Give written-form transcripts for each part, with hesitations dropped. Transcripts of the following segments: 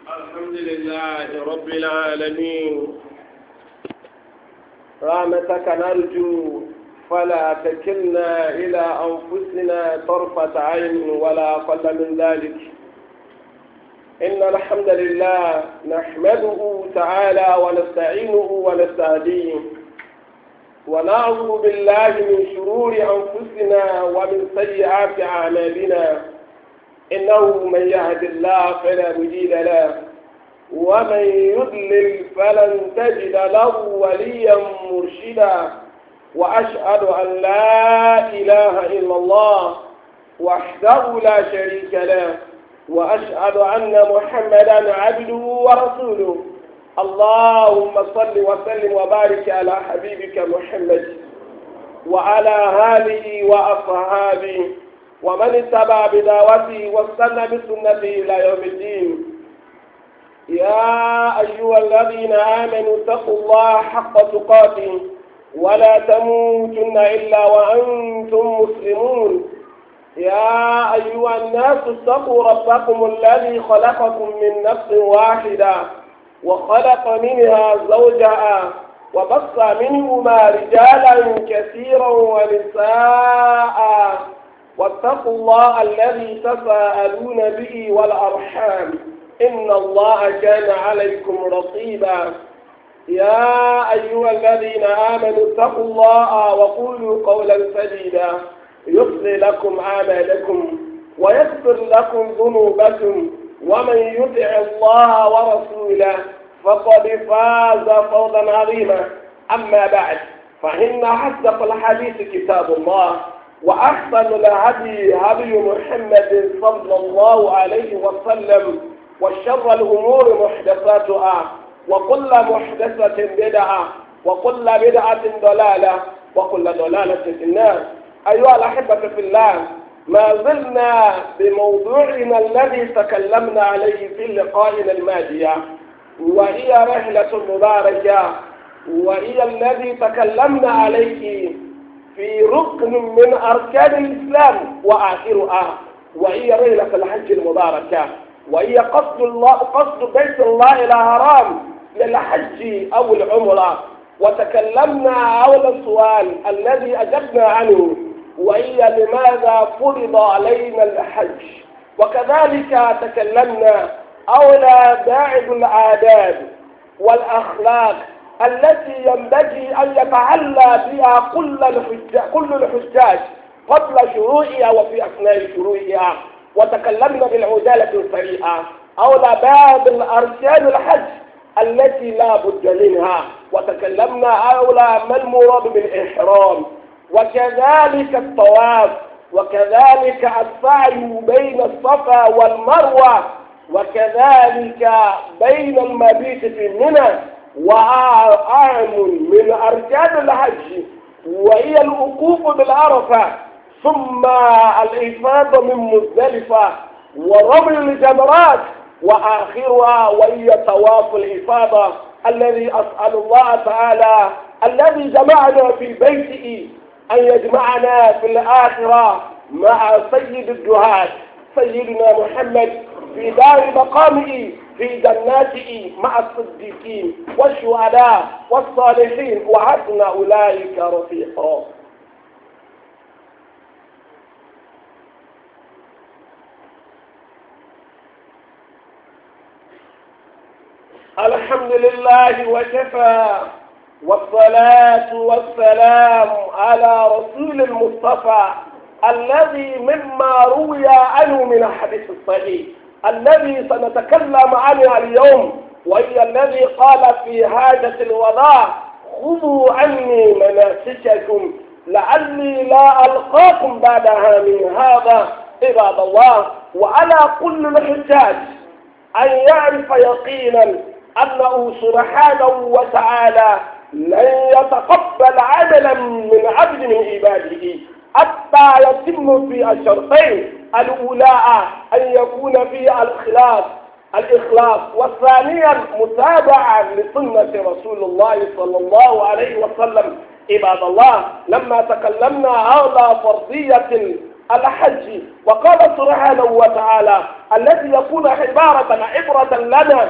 الحمد لله رب العالمين، رحمتك نرجو فلا تكلنا إلى أنفسنا طرفة عين ولا أقل من ذلك. إن الحمد لله نحمده تعالى ونستعينه ونستهديه ونعوذ بالله من شرور أنفسنا ومن سيئات أعمالنا. إنه من يهد الله فلا مضل له ومن يضلل فلن تجد له وليا مرشدا. وأشهد أن لا إله إلا الله وحده لا شريك له، وأشهد أن محمدا عبده ورسوله. اللهم صل وسلم وبارك على حبيبك محمد وعلى آله وأصحابه ومن اتبع بدعوته واستنى بسنته إلى يوم الدين. يا أيها الذين آمنوا اتقوا الله حق تقاته ولا تموتن إلا وأنتم مسلمون. يا أيها الناس اتقوا ربكم الذي خلقكم من نفس واحدة وخلق منها زوجها وبص منهما رجالا كثيرا ونساء، واتقوا الله الذي تساءلون به والأرحام إن الله كان عليكم رقيبا. يا أيها الذين آمنوا اتقوا الله وقولوا قولا سديدا يصلح لكم أعمالكم ويغفر لكم ذنوبكم، ومن يطع الله ورسوله فقد فاز فوزا عظيما. أما بعد، فإن أصدق الحديث كتاب الله، وأحسن الهدي هدي محمد صلى الله عليه وسلم، وشر الأمور محدثاتها، وكل محدثة بدعة، وكل بدعة ضلالة، وكل ضلالة في النار. أيها الأحبة في الله، ما زلنا بموضوعنا الذي تكلمنا عليه في لقائنا الماضي، وهي رحلة مباركة، وهي الذي تكلمنا عليه في ركن من أركان الإسلام وآخرها، وهي رحلة الحج المباركة، وهي قصد بيت الله الحرام للحج أو العمرة. وتكلمنا حول السؤال الذي أجبنا عنه، وهي لماذا فرض علينا الحج. وكذلك تكلمنا حول باعث العادات والأخلاق التي ينبغي أن يتعلى بها كل الحجاج قبل شروعها وفي أثناء شروعها. وتكلمنا بالعجالة السريعة حول باب الأركان الحج التي لا بد منها، وتكلمنا حول ما المراد بالإحرام، وكذلك الطواف، وكذلك السعي بين الصفا والمروة، وكذلك بين المبيت في منى. وأعم من أركان الحج وهي الوقوف بالعرفة، ثم الإفاضة من مزدلفة ورمي الجمرات، وآخرها وهي طواف الإفاضة الذي أسأل الله تعالى الذي جمعنا في بيته أن يجمعنا في الآخرة مع سيد الدعاة سيدنا محمد في دار مقامه في جناته مع الصديقين والشهداء والصالحين وحسن أولئك رفيقا. الحمد لله وكفى، والصلاة والسلام على رسول المصطفى الذي مما روي عنه من الحديث الصحيح الذي سنتكلم عنه اليوم، وهي الذي قال في حاجة الوداع: خذوا عني مناسككم لعلي لا ألقاكم بعدها من هذا. عباد الله، وعلى كل الحجاج أن يعرف يقينا أنه سبحانه وتعالى لن يتقبل عملا من عبد من عباده حتى يتم في الشرطين: الأولى أن يكون فيه الإخلاص، والثانيا متابعة لسنة رسول الله صلى الله عليه وسلم. عباد الله، لما تكلمنا على فرضية الحج. وقال سبحانه وتعالى الذي يكون عبرة لنا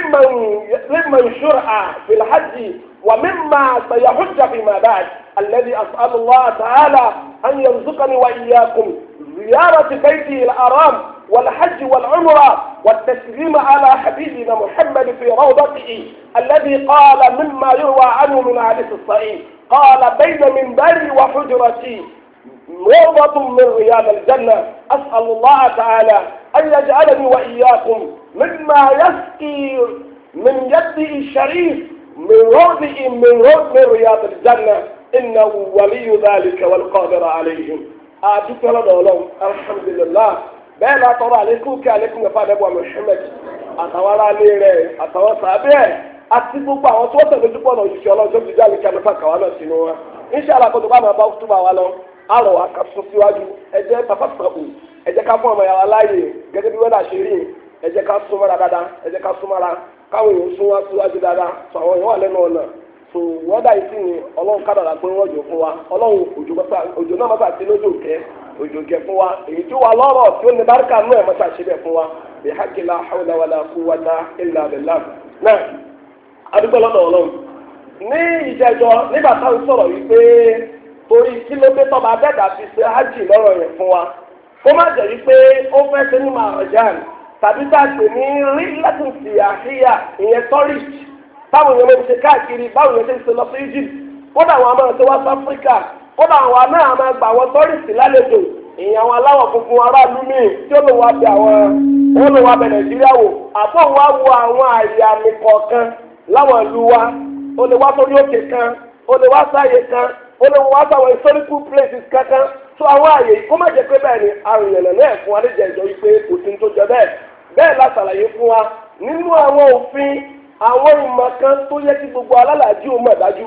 لمن شرع في الحج ومما سيحج فيما بعد، الذي أسأل الله تعالى أن يرزقني وإياكم زيارة بيته الحرام والحج والعمرة والتسليم على حبيبنا محمد في روضته، الذي قال مما يروى عنه من حديث الصحيح قال بين منبري وحجرتي روضة من رياض الجنة. أسأل الله تعالى أن يجعلني وإياكم مما يسقي من يده الشريف من رياض الجنة، إنه ولي ذلك والقادر عليهم. أدوك لله الحمد لله. bẹ́ẹ̀ la tọrọ àlékún kí àlékún ẹ̀fọ́ àdẹ́bọ̀ Muhammad àtàwọn ará ilé rẹ̀ àtàwọn sàbẹ̀ àti gbogbo àwọn tó tẹ̀lé ojú pọ̀nà òṣìṣẹ́ ọlọ́run tó fi jáde kí alẹ́fà kàwá náà sínú wa. Inshallah kó tó bá máa bá túbà wa lọ àrò wa kà sún síwájú ẹ jẹ́ pàpàpàpù ẹ jẹ́ ká fún ọmọ yàrá láàyè gẹ́gẹ́ bí wẹ́dà ṣe rí ẹ jẹ́ ká súnmọ́ra dáadáa ẹ jẹ́ ká súnmọ́ra káwọn èèyàn sún wá síwájú dáadáa sọ àwọn èèyàn wà lẹ́nu ọ̀nà so wẹ́dà yìí sì ni ọlọ́run kádàrà pé wọ́n jò fún wa ọlọ́run òjò náà má bàa ti lójú òkè òjò gẹ fún wa èyí tí wà lọ́rọ̀ tí ó ní báríkà nú ẹ̀ mọ́ta ṣe bẹ̀ fún wa bí haqqi la hawla wala quwwata illa billah. náà adúgbò lọ́dọ̀ ọlọ́run ní ìjẹjọ nígbà táwọn sọ̀rọ̀ yìí pé torí kílómítà bá dẹ́gbà fi ṣe hajj lọ́rọ̀ yẹn fún wa kó má jẹ́ wípé ó fẹ́ ṣe ní Mahrajan tàbí tá a pè ní rilatun siyahiyya ìyẹn tourist táwọn èèyàn máa ń ṣe káàkiri báwọn èèyàn ṣe ń ṣe lọ sí Egypt kódà àwọn àmọ́ ṣe West Africa kódà àwọn náà máa gba àwọn tọ́rìsì lálejò ìyẹn àwọn aláwọ̀ funfun aráàlú míì tí ó lè wá bẹ Nàìjíríà wò àbọ̀ wá wo àwọn àyè àmì kọ̀ọ̀kan láwọn ìlú wa ó lè wá sórí òkè kan ó lè wá sáyè kan ó lè wá sáwọn historical places kankan tó àwọn àyè kó má jẹ́ pé bẹ́ẹ̀ ni arìnrìn náà fún wa níjẹ̀ ìjọ yìí pé kò sí ní tó jẹ bẹ́ẹ̀ la ṣàlàyé fún wa nínú àwọn òfin àwọn ìmọ̀ kan tó yẹ kí gbogbo alálàájú ó mọ̀ dájú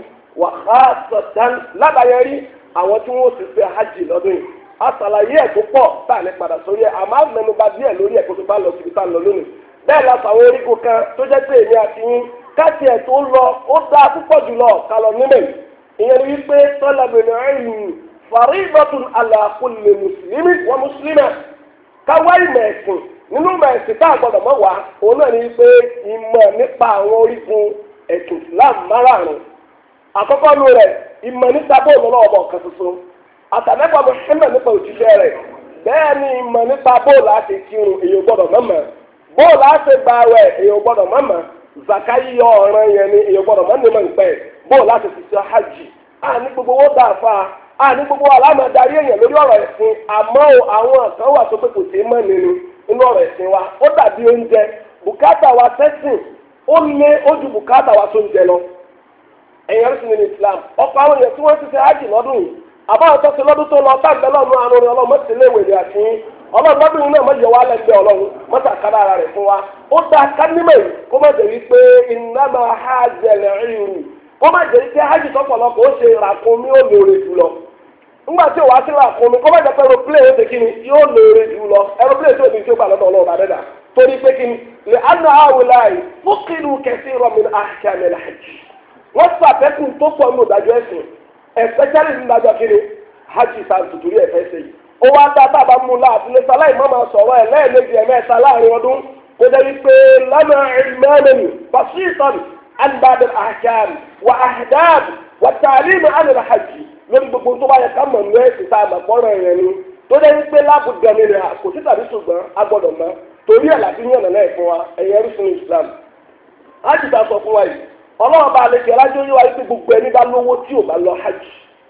wàhálà lábàáyẹrí àwọn tí wọ́n sì fẹ́ hajj lọ́dún yìí àṣàlàyé ẹ̀ tó pọ̀ tá à ní padà sórí ẹ̀ àmọ́ àmẹ́nuba díẹ̀ lórí ẹ̀ kó tó bá lọ síbi tá à ń lọ lónìí bẹ́ẹ̀ la sàwọn orígun kan tó jẹ́ pé èmi àti yín káàtì ẹ̀ tó lọ ó dáa púpọ̀ jùlọ ká lọ nílẹ̀ ìyẹn ni wípé tọ́lábìnrin ẹ̀yìn faridatun ala kulli mùsùlùmí wa mùsùlùmá káwá ìmọ̀ ẹ̀sìn nínú ìmọ̀ ẹ̀sìn tá a gbọ́dọ̀ mọ̀ wá òun náà ni wípé ìmọ̀ nípa àwọn orígun ẹ̀sìn Islam márààrún àkọ́kọ́ nù rẹ̀ ìmọ̀ nípa bóòlù ọlọ́wọ́ bọ̀ kan ṣoṣo àtàlẹ́gbà Muhammad nípa òjíṣẹ́ rẹ̀ bẹ́ẹ̀ ni ìmọ̀ nípa bóòlù àti kírun èyàn gbọ́dọ̀ mọ̀mọ́ bóòlù àti gbààwẹ̀ èyàn gbọ́dọ̀ mọ̀mọ́ zaka yíyọ ọ̀ràn yẹn ni èyàn gbọ́dọ̀ mọ̀ nímọ̀ nípẹ́ bóòlù àti ṣiṣẹ́ hajj àní gbogbo owó dà fa àní gbogbo alámọ̀ darí èèyàn lórí ọ̀rọ̀ ẹ̀sìn àmọ́ àwọn kan wà tó pé kò sí mọ́ nínú inú ọ̀rọ̀ ẹ̀sìn wa ó dàbí oúnjẹ bùkátà wa sẹ́sìn ó lé ojú bùkátà wa tó ń jẹ lọ ẹ̀yàn sì ní Islam ọ̀pọ̀ àwọn èèyàn tí wọ́n ti ṣe hajj lọ́dún yìí àbáwọn tó ṣe lọ́dún tó lọ táǹgbẹ́ lọ́nu àánú rẹ̀ ọlọ́run mọ́tì lé wèrè àti ọlọ́run lọ́dún yìí náà mọ́jọ wa lẹ́gbẹ̀ẹ́ ọlọ́run mọ́tà kára ara rẹ̀ fún wa ó dá kánímẹ̀ yìí kó má jẹ́ wípé innama hajjal iru kó má jẹ́ wípé hajj tọ́pọ̀lọpọ̀ ó ṣe ràkúnmí ó lóore jù lọ ńgbà tí ò wá sí ràkúnmí kó má jẹ́ pé aeroplane ó ṣe kí ni yóò lóore jù lọ aeroplane tó ní tí ó gbà lọ́dọ̀ ọlọ́run àdẹ́dà torí pé kí ni lè anna awolai fuqidu kathiran min ahkam al-hajj wọ́n sàfẹ́kùn tó pọ̀ ní òdájọ́ ẹ̀sìn especially ní ìdájọ́ kiri hajj sáà tuturi ẹ̀fẹ́ ṣe yìí ó wá dá tábà mú láàbí ní sáláì má máa sọ̀rọ̀ ẹ̀ lẹ́ẹ̀mejì ẹ̀mẹ́ta láàrin ọdún kó jẹ́ wípé lánà ìmọ̀lẹ́nu basitan anbad al-ahkam wa ahdab wa ta'lim an al-hajj lórí gbogbo tó bá yẹ ká mọ̀ ní ẹ̀sìn tá a mọ̀ pọ́nrọ̀ ẹ̀yẹn ni tó jẹ́ wípé lábùdàn ni rẹ̀ kò sí tàbí ṣùgbọ́n a gbọ́dọ̀ mọ̀ torí ẹ̀ láti ní ọ̀nà náà fún wa ẹ̀yẹ rúṣin Islam hajj ta sọ fún wa yìí ọlọ́run bá lè kí ọlájú yíwá yìí pé gbogbo ẹni bá lówó tí ò bá lọ hajj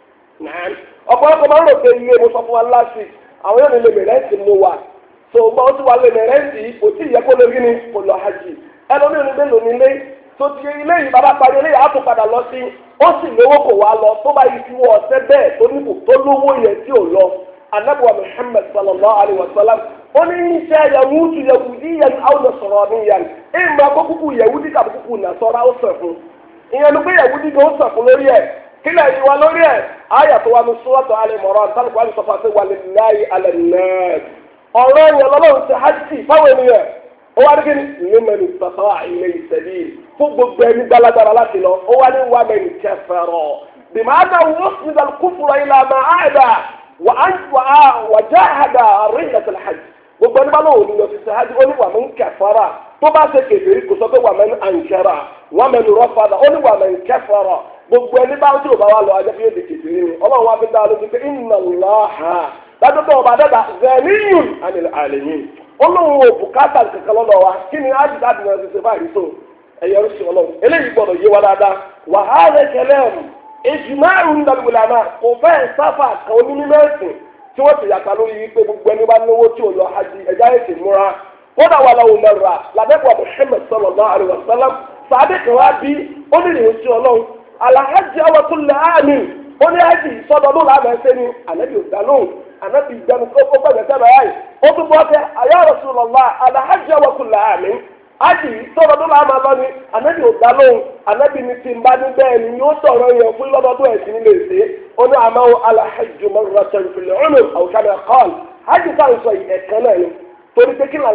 ọ̀pọ̀lọpọ̀ máa ń rò pé iye mo sọ fún wa last week àwọn yóò ní lè mẹ̀rẹ́ǹtì mo wà so gbọ́n ó ti wà lè mẹ̀rẹ́ǹtì kò tí ì yẹ kó lè rí ni kò lọ hajj ẹlòmíràn ní bẹ́ẹ̀ lónìí lé tó ti ilé yìí bàbá parí ilé yìí á tún padà lọ sí ó sì lówó kò wá lọ tó bá yìí fi wọ ọ̀sẹ̀ bẹ́ẹ̀ tó níbù tó lówó yẹn tí ò lọ anabuwa Muhammad sallallahu alayhi wa sallam ó ní iṣẹ́ yahudu yahudiyan aw nasraniyan ìmọ̀ akókùkù yahudi tàbí kúkú nasọ́ra ó sẹ̀ fún ìyẹn ló gbé yahudi tó sẹ̀ fún lórí ẹ̀ kílẹ̀ yìí wá lórí ẹ̀ ayà tó wà ní suratu Al-Imran tálùkù wà ní sọfà sí walillahi ala an-nas ọ̀rọ̀ yẹn lọ́lọ́run ti hajj fáwọn ènìyàn ó wá ní kí ni liman istata'a ilayhi sabil fún gbogbo ẹni gbalagbara láti lọ ó wá ní wa man kafara bima'ana wasnida al-kufra ila ma a'da وجاهد رحلة الحج gbogbo ẹni bá lóun ní lọ sí sahadi ó ní wà mí ń kẹfàrà tó bá ṣe kèfèrí kò sọ pé wà mí ń ànkẹrà wà mí ń rọfàdà ó ní wà mí ń kẹfàrà gbogbo ẹni bá tí ò bá wà lọ ajá fi èdè kèfèrí ni ọlọ́run wa fi dá lójú pé inna Allaha dájú pé ọba dẹ́gbà ghaniyun anil alamin olóhùn ò bùkátà kankan lọ́dọ̀ wa kí ni ájì láti náà ṣe báyìí tó ẹ̀yẹ ń ṣe ọlọ́run eléyìí gbọ́dọ̀ yé wa dáadáa wa hadha kalam ijma'un min al-ulama kò fẹ́ sáfà kan onímọ̀ tí wọ́n ti yàtọ̀ lórí wípé gbogbo ẹni bá lówó tí ò lọ hajj ẹja èsì múra kódà wà láwọn mẹ́ra làbẹ́kọ̀ Muhammad sallallahu alaihi wasallam sàbẹ̀ kan wá bí ó ní ìrìn sí ọlọ́run alahajj awa kulli amin ó ní hajj sọdọọdún làbẹ́ ṣe ni ànábì ò dá lóhùn ànábì ìjánu tó gbẹ̀gbẹ̀ sẹ́nu ayé ó tún bọ́ pé ya Rasulullah alahajj awa kulli amin hajj sọdọọdún làbẹ́ lọ ni ànábì ò dá lóhùn ànábì ní ti ń bá ní bẹ́ẹ̀ ni yóò sọ̀rọ̀ yẹn fún lọ́dọọdún ẹ̀sìn lè ṣe oni amawo alahajju marratan fil umr aw kama qal hajj kan sọ ẹ̀kan náà ni torí pé kí là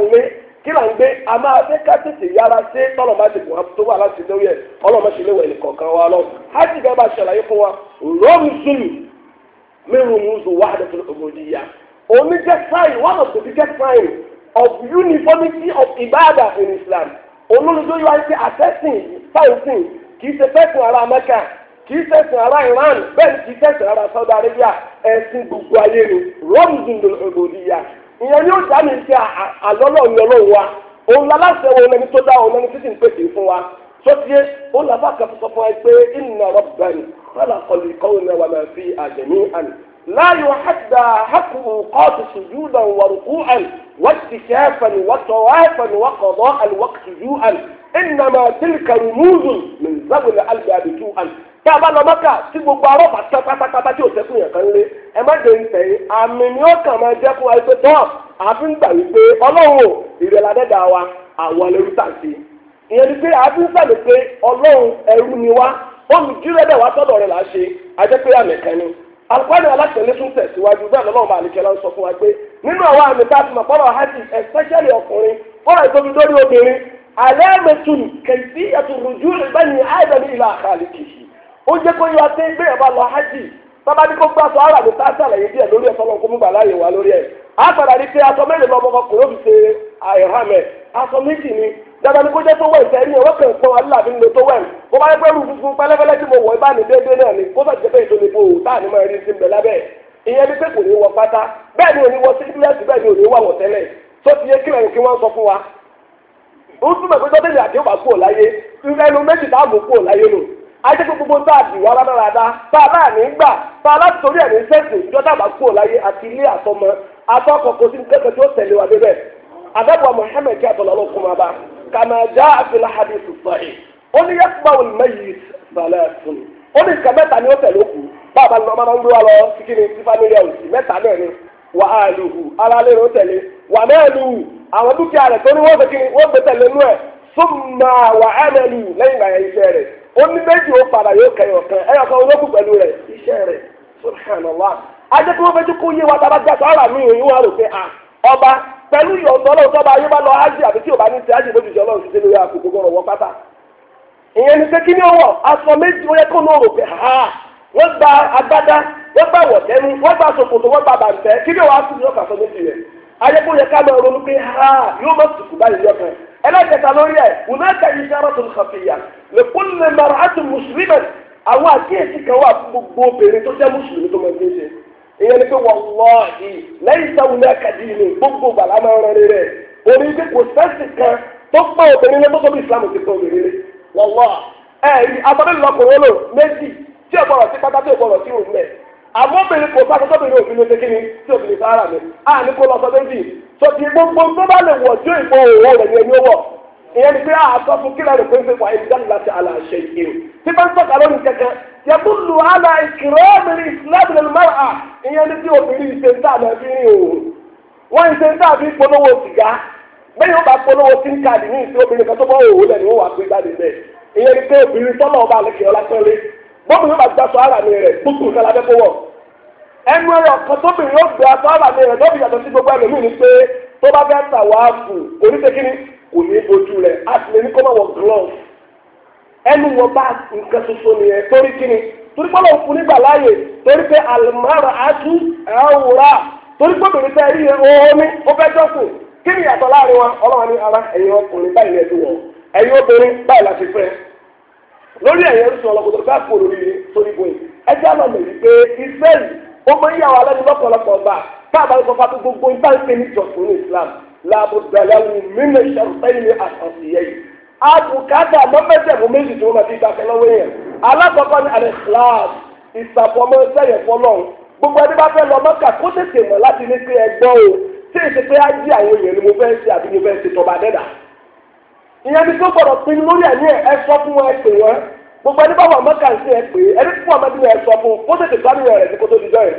ń gbé a máa fẹ́ ká tètè yára ṣe tọ́lọ̀ bá ti bùn tó wà láti lórí ẹ̀ ọlọ́mọ ṣe léwọ̀ ẹnì kọ̀ọ̀kan wa lọ hajj bẹ́ẹ̀ bá ṣàlàyé fún wa rọ́mùsùn mẹ́rùn mùsùn wahdatul ubudiyya omi jẹ́ sign one of the biggest sign of uniformity of ibadah in Islam olólùdó yóò wá ṣe àtẹ́sìn sáyẹ̀nsìn kì í ṣe fẹ́sìn ara Mẹ́kà kìí ṣẹ̀sìn ara Iran bẹ́ẹ̀ kìí ṣẹ̀sìn ara Saudi Arabia ẹ̀sìn gbogbo ayé ni rọ́mùdùn lòdìyà ìyẹn ni ó dá mi sí àlọ́lọ́ ní ọlọ́run wa òun láláṣẹ wo lẹni tó dá òun lẹni títí ń pèsè fún wa sọ́tíyé ó làbá kan sọ fún wa pé inna rabbani khalaqal kawna wa ma fiha jami'an la yuhadda haqqu qat sujudan wa ruku'an wa ittikafan wa tawafan wa qada'a al-waqti ju'an innama tilka rumuzun min zawil al-albab ju'an tí a bá lọ mọ́kà tí gbogbo arọ́ pàṣẹ pátápátá tí ò sẹ́kùn yẹn kan lé ẹ má dé ń tẹ̀yìn àmì ni ó kàn máa jẹ́ fún wa pé tọ́ àfi ń gbà wípé ọlọ́run ò ìrẹ̀lẹ̀ adẹ́dà wa àwọn ẹrú tàǹtì ìyẹn ni pé àfi ń sàlẹ̀ pé ọlọ́run ẹrú ni wá olùdírẹ́dẹ̀ wá sọ́dọ̀ rẹ̀ là á ṣe ajẹ́ pé àmì kan ni alùpàdé aláṣẹlẹ tún tẹ̀síwájú bẹ́ẹ̀ lọ́wọ́ bá àlejò ń sọ fún wa pé nínú àwọn àmì tá a ti mọ̀ fọ́nà hajj especially ọkùnrin fọ́nà ìtòbi lórí obìnrin alẹ́mẹ̀tún kẹ̀sí ẹ̀tùrùjú ìbẹ́ni àìbẹ̀ni ìlà àkàlì kìí ó jẹ́ kó yọ ọtí gbé ẹ̀bá lọ hajj bàbá ní kó gbàsọ ara mi tá a sàlàyé díẹ̀ lórí ẹ̀sọ́ lọ́kọ́ mú bàlá yìí wá lórí ẹ̀ á padà rí pé aṣọ mẹ́rin lọ́mọ ọkùnrin ó fi ṣe àìhàmẹ̀ aṣọ méjì ni dandan ni kó jẹ́ tó wẹ̀ ìfẹ́ yìí wọ́n kàn pọ́n aláàbí ń lo tó wẹ̀ kó bá yẹ pé rúfin fún pẹ́lẹ́pẹ́lẹ́ tí mo wọ̀ ibà ní déédéé náà ni kó bá jẹ́ pé ètò ìbò táà ní máa rí sí mbẹ lábẹ́ ìyẹn ni pé kò ní wọ pátá bẹ́ẹ̀ ni òní wọ sígílẹ́sì bẹ́ẹ̀ ni òní wà wọ̀ tẹ́lẹ̀ tó ti yẹ kílẹ̀ kí wọ́n sọ fún wa ó túnbọ̀ pé tọ́tẹ̀lẹ̀ àti òbá kúrò láyé ẹnu méjì táàmù kúrò láyé nù ajẹ́ pé gbogbo tá a dì wá rádaràda tá a náà ní gbà tá a láti torí ẹ̀ ní sẹ́sìn ìjọ dábàá kúrò láyé àti ilé àtọmọ atọ́kọ̀ kò sí kẹ́kẹ́ tí ó tẹ̀lé wa débẹ̀ àdàbọ̀ Muhammad kí àtọ̀lọ́ ló kún wa bá kàmá já àfihàn hadith sahih ó ní yasma'u al-mayyit salatun ó ní nǹkan mẹ́ta ni ó tẹ̀lé òkú báàbá ni ọmọ máa ń gbé wa lọ sí kí ni sí family house mẹ́ta náà ni wà á lùhù alálẹ́ rẹ̀ ó tẹ̀lé wà náà lù àwọn dúkìá rẹ̀ tó ní wọ́n gbé tẹ̀lé nú ẹ̀ summa wà á mẹ́lù lẹ́yìn ìgbà yẹn iṣẹ́ rẹ̀ ó ní méjì ó padà yóò kẹyọ̀ kan ẹ̀yọ̀ kan olókùn pẹ̀lú rẹ̀ iṣẹ́ rẹ̀ subhanallah ajẹ́ tí wọ́n fẹ́ kó yé wa tábà gbàtọ́ ọ̀rọ̀ mi ìwé wa rò pé ọba pẹ̀lú ìyọ̀tọ̀ ọlọ́run tọ́ba ayé bá lọ ájì àbí tí ò bá ní ti ájì lójijì ọlọ́run ti dé lórí àkókò gbọ́dọ̀ wọ pátá ìyẹn ni pé kí ni ó wọ̀ aṣọ méjì ó yẹ kó ní òrò pé wọ́n gba agbádá wọ́n gba wọ̀tẹ́nu wọ́n gba ṣòkòtò wọ́n gba bàǹtẹ́ kí ni wàá tún yọ kàṣọ méjì rẹ̀ ayé kó yẹ ká lọ ronú pé yóò má sùkú báyìí yọkàn ẹlẹ́kẹta lórí ẹ̀ hunaka isharatun khafiyya li kulli mar'atin muslimat àwọn àkíyèsí kan wà fún gbogbo obìnrin tó jẹ́ mùsùlùmí tó máa ń gbé ṣe ìyẹn ni pé wallahi laysa hunaka dinun gbogbo gbàlá máa ń rán rẹ̀ orí pé kò sẹ́sì kan tó pọ̀ obìnrin lé tó tóbi ìsìlámù ti pọ̀ obìnrin lé wallahi ẹ̀rí abọ́dé lọkùnrin lò méjì tí ọ̀gbọ̀rọ̀ sí pátá tí ọ̀gbọ̀rọ̀ sí òun mẹ́ àwọn obìnrin kò sá tóbìnrin òfin ló ṣe kí ni tí òfin lè sára mi ní kó lọ sọ méjì sọ ti gbogbo tó bá lè wọ̀ tí ìbò òwò rẹ̀ ní ẹni ó wọ̀ ìyẹn ni pé àtọ́ fún kílẹ̀ rẹ̀ pé ń fẹ́ wà ẹni jáde láti àlàṣẹ ìgbéru tí bá ń tọ́ka lórí kẹ̀kẹ́ yẹbùlù àlà ìkìrọ́mìnì ìsìlámù mara ìyẹn ni tí obìnrin ìṣèǹtà náà fi rìn òun wọ́n ìṣèǹtà fi polówó sìgá bẹ́ẹ̀ ó bá polówó sim káàdì ní ìṣe obìnrin kan tó bọ́ òwò lẹ́nu ó wà pé jáde bẹ́ẹ̀ ìyẹn ni pé obìnrin tọ́lọ̀ ọba àlekè ọlá pẹ́lẹ́ bọ́bìnrin bá gbàsọ ara mi rẹ̀ gbogbo nǹkan lábẹ́ kó wọ̀ ẹnu ẹ̀rọ kan tóbìnrin ó gbé aṣọ ara mi rẹ̀ lọ́bì yàtọ̀ sí gbogbo ẹlòmíì ni pé tó bá fẹ́ tà wá fù oníṣekíní kò ní ojú rẹ̀ á ti lè ní kó má wọ glove ẹnu wọn bá nǹkan ṣoṣo nìyẹn torí kíni torí pé Ọlọ́run fún nígbà láàyè torí pé àlùmọ́ràn àtú ẹ̀wùrà torí pé obìnrin tẹ́ rí ohun ní ó fẹ́ jọ́sìn kí ni ìyàtọ̀ láàrin wa Ọlọ́run ní ara ẹ̀yin ọkùnrin báyìí ní ẹ̀dùn wọn ẹ̀yin obìnrin báyìí láti fẹ́ lórí ẹ̀yin orísun ọlọ́gbọ̀dọ̀ bá kú lórí sórí bóyì ẹjẹ́ àlọ́ mọ̀ wípé ìfẹ́ yìí ó mọ ìyàwó alẹ́ ní lọ́pọ̀lọpọ̀ ọgbà káàbà ń sọ fún gbogbo ìtànkè ní ìjọsìn ní Islam làbùdàlẹ́wù mímọ ìṣàrùtẹ́yìn ní àṣàṣìyẹ yìí àbùkátà lọ́mẹ́sẹ̀mú méjì tí wọ́n máa fi gbàgbé lọ́wọ́ yẹn alákọ̀ọ́kọ́ ní al-ikhlas ìsàfọmọ́ sẹ́yìn fọlọ́run gbogbo ẹni bá fẹ́ lọ Mọ́kà kó tètè mọ̀ láti ní pé ẹgbọ́ o tí èsì pé á jí àwọn èèyàn ni mo fẹ́ ṣe àbí mo fẹ́ ṣe tọba dẹ́dà ìyẹn ni tó gbọdọ̀ pinnu lórí ẹ̀mí ẹ sọ fún wọn ẹ pè wọn gbogbo ẹni bá wà Mọ́kà sí ẹ pè ẹni fún ọmọdé ẹ sọ fún kó tètè tó àníyàn rẹ̀ sí kó tó di jọ́ yẹn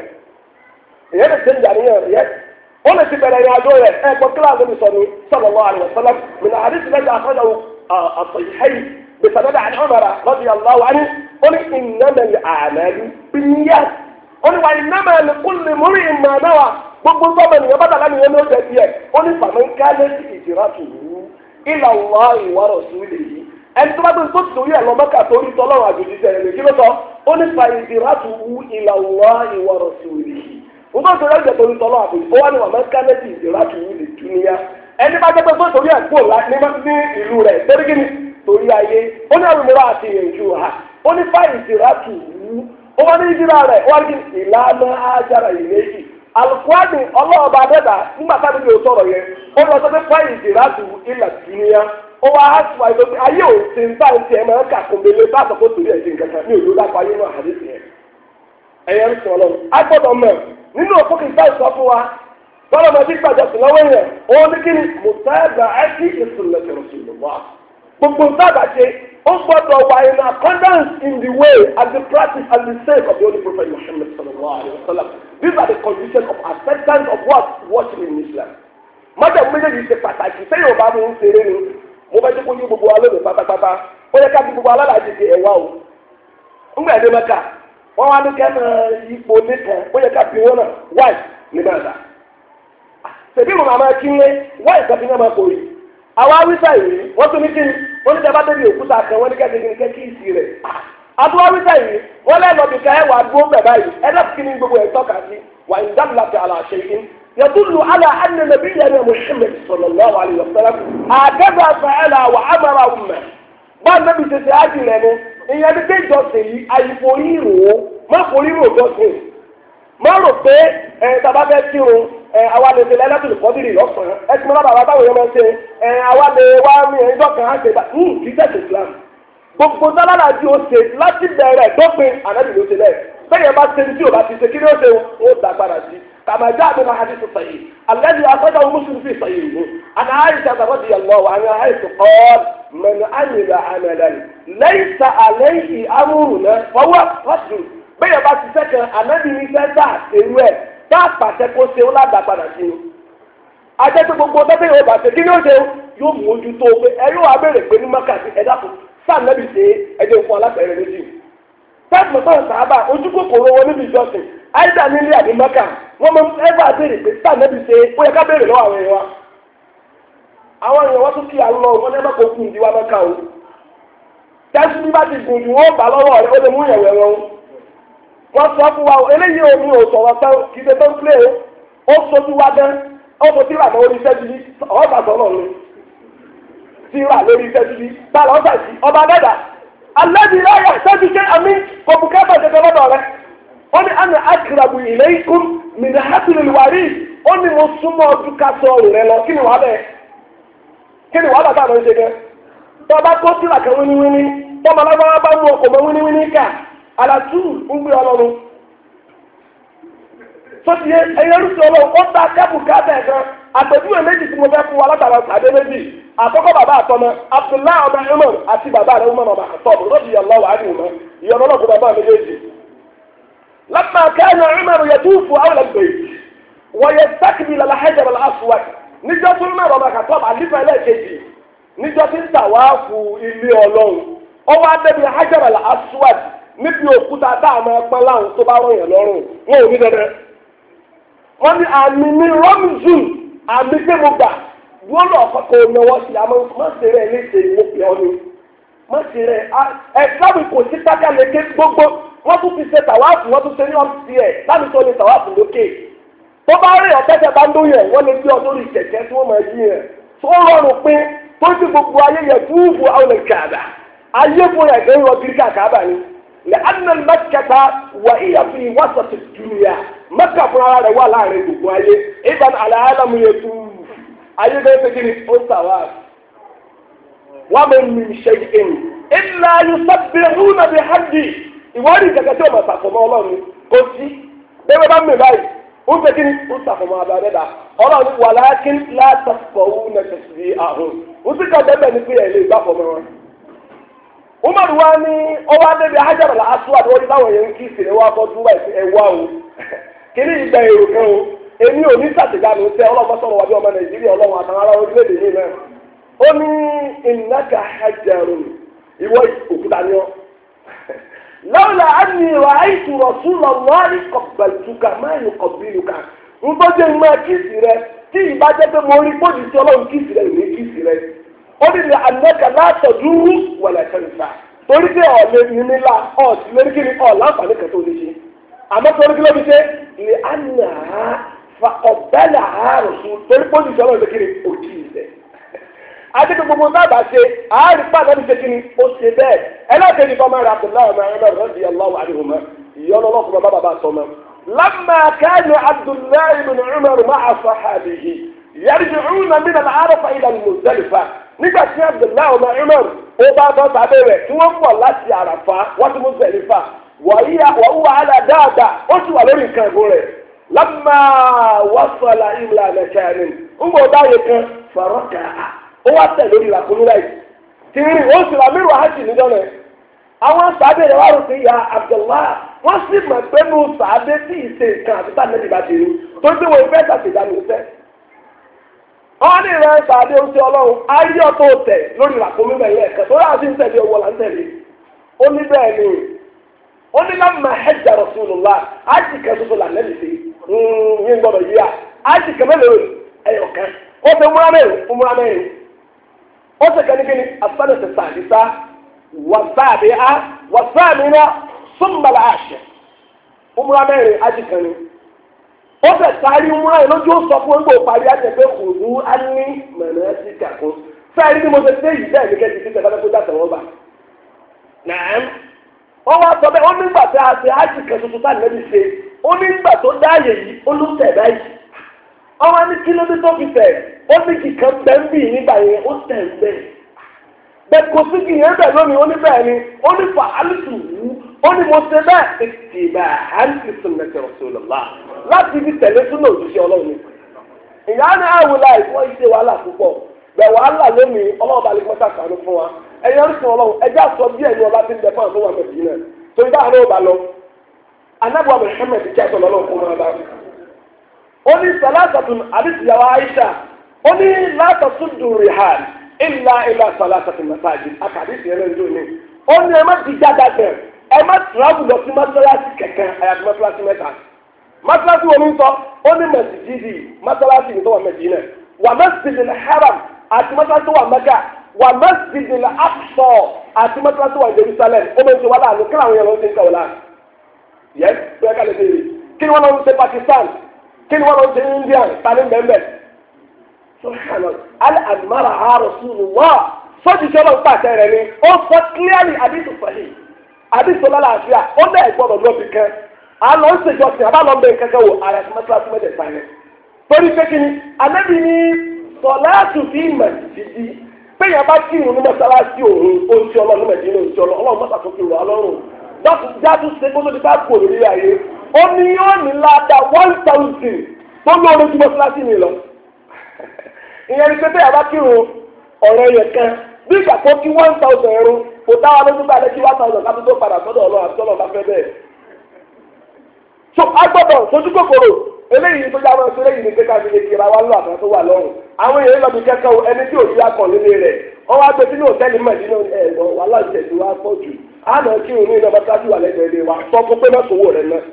ìyẹn lè ṣe ń jà níyàn rẹ̀ yẹn ó lè ti bẹ̀rẹ̀ ìrìnàjò rẹ̀ ẹ gbọ́ kíláàsì mi sọ ni sallallahu alaihi wasallam min hadith lẹ́yìn àkọ́jọ́ الصحيحين بسند عن عمر رضي الله عنه قل إنما الأعمال بالنيات قل وإنما لكل امرئ ما نوى gbogbo sọ́mọ nìyẹn bá dàgbà nìyẹn ló jẹ tiẹ̀ ó ní faman kanat hijratuhu ila Allahi wa rasulihi ẹni tó bá gbé tó torí ẹ̀ lọ Mẹ́kà torí tọ́lọ́run àjòjì sẹ́yìn lè kí ló sọ ó ní fa hijratuhu ila Allahi wa rasulihi ó bá torí ẹ̀jẹ̀ torí tọ́lọ́run àjòjì ó wá ní faman kanat hijratuhu lid dunya ẹni bá jẹ́ pé tó torí ẹ̀ kú ní ìlú rẹ̀ torí kí ni torí ayé ó ní àrùnmọ́ra àti ìrìnjú ha ó ní fáìlì ìdìrà tù wú ó wá ní ìdìrà rẹ̀ ó wá ní ìlànà ájára ìlẹ́yìn alukwani ọlọ́ọ̀bà dẹ́dà nígbà táwọn ibi òtọ́rọ̀ yẹn ó lọ sọ pé fáìlì ìdìrà tù ilà tìǹyà ó wá á tù àyè lóbi ayé ò ti ń bá ti ẹ̀ máa ń kà kòmbélé bá àtọ̀ kó torí ẹ̀ ti nǹkan kan ní òjò dápọ̀ ayé náà àdé sí ẹ̀ ẹ̀yẹ ń sọ ọlọ́run agbọ́dọ̀ mọ̀ nínú òfókè ìfẹ́ ìsọ fún wa tọ́lọ̀ máa ti gbàjọ sí lọ́wọ́ yẹn òun ní kí ni mùtáàbà àti ìsìnlẹ̀kẹ̀ Rasulullah gbogbo ntáàbà ṣe ó gbọ́dọ̀ wà in accordance in the way and the practice and the sake of the Holy Prophet Muhammad sallallahu alayhi wa sallam. These are the conditions of acceptance of what worship in Islam. mọ́tò méjèèjì ṣe pàtàkì sẹ́yìn ọba mi ń ṣeré ni mo fẹ́ jẹ́ kó yí gbogbo alóde pátápátá ó yẹ ká bí gbogbo alálàájì ṣe ẹ̀wá o. ńgbà ẹ̀dẹ́ mẹ́ka wọ́n wá ní kẹ́mọ̀ ipò nìkan ó yẹ ká bí wọn náà wáì ní mẹ́ta. tẹ̀bí mo máa kí ń lé wáì kẹ́fí náà máa kò rí. àwa wíṣà yìí wọ́n tún ní kí ni wọ́n ní dábàá débi òkúta kan wọ́n ní kẹ́kẹ́ kí ìsì rẹ̀. àbúrò wíṣà yìí wọ́n lẹ́nu ọ̀bìkà ẹ̀ wà dúró bẹ̀ báyìí ẹ̀dá kí ni gbogbo ẹ̀ tọ́ka sí wà ń dábìlà fi àlàṣe yìí. يدل على أن نبينا محمد صلى الله عليه وسلم هكذا فعل وأمر أمه. bá nàbì tètè ájì lẹ́nu ìyẹn ní pé ìjọsìn yìí àyíforí rò ó má forí rò jọsìn má rò pé tàbá fẹ́ kírun àwa lè ṣe lẹ́lẹ́tò lè kọ́bìrì lọ́sàn-án ẹ ti mọ lábàá báwo yẹn máa ń ṣe àwa lè wá ní ẹjọ́ kan á ṣe bá kì í tẹ̀sí Islam gbogbo sálára tí ó ṣe láti bẹ̀rẹ̀ dópin ànábì ló ṣe lẹ̀ bẹ́ẹ̀ bá ṣe tí ò bá ti ṣe kí ni ó ṣe ó dàgbára sí. كما جاء من حديث صحيح الذي أخرجه مسلم في صحيحه عن عائشة رضي الله عنها حيث قال من عمل عملا ليس عليه أمرنا فهو رد bẹ́ẹ̀ bá ti sẹ́kàn ànábì ní sẹ́ dá èrú ẹ̀ dá pàṣẹ kó ṣe ó ládàá padà sí i. ajẹ́ pé gbogbo tẹ́tẹ́ yóò bá ṣe kí ni ó ṣe yóò mú ojú tó pé ẹ yóò wá béèrè pé ní mákàtí ẹ dákun sáà nábì ṣe ẹjẹ fún alápẹ̀rẹ̀ méjì. tẹ́sán náà sábà ojú kòkòrò wọn níbi ìjọsìn àìdá nílé àbí mọ́kà wọ́n mọ ẹgbẹ́ àbẹ̀rẹ̀ pé sáà nẹ́bi ṣe ó yẹ ká béèrè lọ́wọ́ àwọn èèyàn wa. àwọn èèyàn wọ́n tún kí àlọ́ wọn ní ẹgbẹ́ kó kún ìdíwá mọ́kà o. tẹ́sí bí bá ti gùn jù wọ́n bà lọ́wọ́ rẹ̀ ó lè mú ìyẹ̀wẹ̀ wọn. wọ́n sọ fún wa eléyìí omi ò sọ̀rọ̀ tán kì í ṣe tó ń pè é ó sojú wa dán ó mo tíra mọ́ orí iṣẹ́ jíjí ọ̀ọ́bà sọ̀rọ̀ ni tíra lórí iṣẹ́ jíjí bá lọ́ sàìsí ọba dẹ́dà alẹ́ bí láyà sẹ́jú ṣe àmì kọ̀bùkẹ́ bàjẹ́ lọ́dọ̀ rẹ̀ ó ní àná akirabu ilaykum min hablil warid ó ní mo súnmọ́ ọdún ká sọ ọ̀rọ̀ rẹ lọ kí ni wàá bẹ̀ kí ni wàá bàtà àwọn ṣe gẹ́ tọ́ba tó tíra kan wíníwíní tọ́ba lágbára bá mú ọkọ̀ mọ́ wíníwíní ká àlàtú ń gbé ọlọ́run tó ti yé ẹyẹ rúṣì ọlọ́run ó ta kẹ́bù kábẹ̀ gan àpèjúwe méjì tí mo fẹ́ fún wa látara àdé méjì àkọ́kọ́ bàbá àtọmọ Abdullahi ọba Umar àti bàbá rẹ̀ Umar ọba àtọ́bù radiyallahu anhuma ìyọ̀nà ọlọ́kùn bàbá méjèèjì. لما كان عمر يطوف حول البيت ويستقبل الحجر الأسود níjọ́ tó Umar ọba Khattab àlífà ẹlẹ́ẹ̀kejì níjọ́ tí ń tàwáàfù ilé Ọlọ́run ọwọ́ adébí Hajar al-Aswad níbi òkúta dáàmú ẹpọn láwọn tó bá rọyìn lọ́rùn wọn ò ní dandan wọn ní àmì ní rọmùzùn àmì pé mo gbà wọn lọ kọkọ náwó sí àmọ́ má ṣe rẹ léṣe ìwọ pè ọ ni má ṣe rẹ ẹ sábì kò sí tákàlẹkẹ gbogbo wọ́n tún fi ṣe tàwáàfù wọ́n tún ṣe ní ọ́fíìsì ẹ̀ láti tó lè tàwáàfù lókè tó bá rí ọ̀tẹ́tẹ̀ bá ń dún yẹn wọ́n lè gbé ọ lórí kẹ̀kẹ́ tí wọ́n máa yí yẹn tó rọrùn pé tó ti gbogbo ayé yẹ túùbù àwọn ìkàdà ayé fún ẹ̀ kẹ́ ń rọ gíríkà kàbà ni لأن المكة وهي في وسط الدنيا مكة فنرى رواء لا رجل إذن على عالم يتوب أيه ده تجري أسواس ومن من شيء إلا يسبحون بحمده ìwádìí kẹ̀kẹ́ tí o máa ṣàfọ̀mọ́ ọlọ́run kò sí bẹ́ẹ̀ bá mi báyìí ó ń tẹ́kí ni ó ṣàfọ̀mọ́ abẹ́rẹ́dà ọlọ́run walakin la tafqahuna tasbihahum ó sì ká bẹ́ẹ̀ ní pé ẹ̀ lè gbà fọmọ́ wọn. Umar wa ní ọwọ́ adébí Hajar al-Aswad wọ́n ní báwọn yẹn ń kí ìsìn ẹwà fọ́dún wá ìsìn ẹwà o kí ní ìgbà èrò kan o èmi ò ní sàtìgánu tẹ ọlọ́run sọ̀rọ̀ wá bí ọmọ Nàìjíríà ọlọ́run àtàwọn ará orílẹ̀-èdè yìí náà ó ní innaka hajarun ìwọ òkúta ni ọ́. لولا أني رأيت رسول الله قبلتك ما يقبلك nbọ́jẹ́ ìmọ̀ kíìsì rẹ tí ìbá jẹ́ pé mo rí bójú tí ọlọ́run kíìsì rẹ ìwé kíìsì rẹ ó ní ilẹ̀ ànẹ́kà látọ̀dú wọ̀lẹ̀ kẹrìfà torí pé ọ̀lẹ́ nílá ọ̀sì lórí kí ni ọ̀làǹfààní kẹtọ́ lè ṣe àmọ́ torí kí ló fi ṣe ilẹ̀ ànà fa ọ̀bẹ́lẹ̀ àárọ̀ sùn torí bójú tí ọlọ́run kí ni òkì ìṣẹ̀ adéke gbogbo dábàá ṣe àárín pàdé ní ṣe ni ó ṣe bẹ́ẹ̀ ẹlẹ́dẹ̀ẹ́ni bọ́mọ rẹ̀ Abdullahi ọmọ ẹ̀rọ radiyallahu anhuma ìyọ́nà ọlọ́kùnrin bàbá sọmọ. lamma kana Abdullahi ibn Umar ma'a sahabihi yarji'una min al-Arafa ila al-Muzdalifa nígbà tí Abdullahi ọmọ Umar ó bá bọ́ sábẹ́ rẹ̀ tí wọ́n bọ̀ láti Àràfá wọ́n ti Muzdalifa wàhùwà ala dáadáa ó sì wà lórí nǹkan ẹ̀gbọ́n rẹ̀ lamma wasala ila makanin ń bọ̀ dáyé kan faraka'a ó wá tẹ̀ lórí ìlàkúnmílá yìí tí rí ó sì rà mírù hajj níjọ́ rẹ̀ àwọn sàábé rẹ̀ wá rò sí ya Abdullah wọ́n sì mọ̀ pé mo sàábé tí ìṣe nǹkan àti táà nẹ́bí bá ti rí tó tí wọ́n fẹ́ ṣàṣèdánù iṣẹ́. wọ́n ní ìrẹ́ sàábé oṣù ọlọ́run ayé ọ̀tọ̀ tẹ̀ lórí ìlàkúnmílá yẹn ẹ̀kẹ́ tó rà sí ń tẹ̀lé owó là ń tẹ̀lé ó ní bẹ́ẹ̀ ni ó ní lamma hajja Rasulullah hajj kẹ́sọ́sọ là nẹ́bí sí yín gbọ́dọ̀ yíyá hajj kẹ́mẹ́lẹ́ ẹ̀yọ̀kan ó fi múra mẹ́rin ó sì kẹ́ni asánẹ̀tẹ̀ sàdísá wàsáàbíà wàsáàmìnà súnmọ̀lá àṣẹ umra mẹ́rin ajíkanni ó fẹ́ sáré umra yìí lójú ó sọ fún ẹgbẹ́ òparí àjẹpẹ́ òdu á ní mẹ̀rẹ̀ sí kàkún fẹ́ẹ́rí ni mo ṣe dé yìí bẹ́ẹ̀ ní kẹ́sì títẹ̀ bá tó dàtẹ̀ wọ́n bá nàám wọ́n wá sọ bẹ́ẹ̀ ó nígbà tí a ṣe ajíkan tuntun tá nẹ́bí ṣe ó nígbà tó dáàyè yìí ó ló tẹ̀ báyìí ọwọ́ ní kí ló dé tó fi tẹ̀ ó ní kìkan bẹ́ńbì nígbà yẹn ó tẹ̀ ń bẹ́ẹ̀ bẹ́ẹ̀ kò sí kìyẹn bẹ́ẹ̀ lónìí ó ní bẹ́ẹ̀ ni ó ní fa alùpùpù wú ó ní mo ṣe bẹ́ẹ̀ ìtìbà àǹtí sunnati Rasulullah láti fi tẹ̀lé súnà òṣìṣẹ́ ọlọ́run ìyá ní àwòlá ìfọ́ iṣẹ́ wàhálà púpọ̀ bẹ́ẹ̀ wàhálà lónìí ọlọ́ọ̀bà lè pọ́sà kàánú fún wa ẹ̀yẹ ń sọ ọlọ́run ẹjẹ́ àsọ bí ẹ̀yin ọba ti ń bẹ fún àwọn ọmọ Mẹdínà torí báwọn náà bá lọ anábọ̀ Muhammad kí ẹ̀sọ̀ lọ́lọ́ fún wọn bá ó ní sàlásàtún àdìsíyàwó Aisha ó ní látàtúndùn rìhàn ilà sàlásàtún masajid àkàdìsí ẹ̀rọ ìjọ ni ó ní ẹ má ti jáde bẹ̀ ẹ má tìrábù lọ sí mọ́sálásí kẹ̀kẹ́ àyàfi mọ́sálásí mẹ́ta mọ́sálásí wọn ń sọ ó ní mẹsìdìdì mọ́sálásí ní tó wà Mẹ́dínà wà Masjidil Haram àti mọ́sálásí wà Mẹ́kà wà Masjidil Aqsa àti mọ́sálásí wà Jerusalem ó bẹ ṣe wà láàánú kí làwọn yẹn lọ sí kàwé láàánú yẹ bẹ́ẹ̀ ká lè béèrè kí ni wọ́n lọ sí Pakistan kí ni wọ́n lọ sí India tani bẹ́ẹ̀ sọ́kànlá al-amara ha Rasulullah sọ́jú sọ́lọ́ ń pàṣẹ rẹ̀ ni ó sọ clearly àdìsù sahih àdìsù lálàáfíà ó dẹ̀ gbọ́dọ̀ lọ́ọ̀bì kan àlọ́ ń ṣèjọsìn àbálọ́ọ̀bẹ̀ kankan wò ara ẹ̀sìn mọ́tíláṣí mẹ́tẹ̀ẹ̀ta yẹn torí pé kí ni anábì ní sọ̀láàtù fi mẹ̀sìdì péyàn bá kírun ní mọ́sálásí òun oṣù ọlọ́run Mẹ́dínà oṣù ọlọ́run mọ́sàtúnkì rọ̀ ọlọ́run jáde ṣe kó tó ti bá kú òrùlé ayé ó ní yóò ní ládàá 1000 tó lóore ju mọ́sálásí mi lọ ìyẹn ní pé bá kírun ọ̀rọ̀ yẹn kan bí ìgbà tó kí 1000 ẹ̀rú kò dáwà lójú bá lẹ́kí 1000 ká tó padà sọ́dọ̀ ọlọ́run àti ọlọ́run bá fẹ́ bẹ́ẹ̀. so agbọ́dọ̀ sojú kòkòrò eléyìí tó jáwé ọsọ eléyìí ní pé ká fi lè kira wá lọ àtàwọn tó wà lọ́rùn àwọn èèyàn lọ́bi kẹ́kọ̀ọ́ ẹni tí òbí akọ̀ nílé rẹ̀ wọ́n wá gbé sínú òtẹ́ẹ̀lì Mẹ́dínà ẹ̀gbọ́n wà láti ẹ̀sìn wá pọ̀ jù àná kírun ní iná mọ́sálásí wà lẹ́gbẹ̀ẹ́ ilé wa sọ fún pé mọ́sowó rẹ̀ náà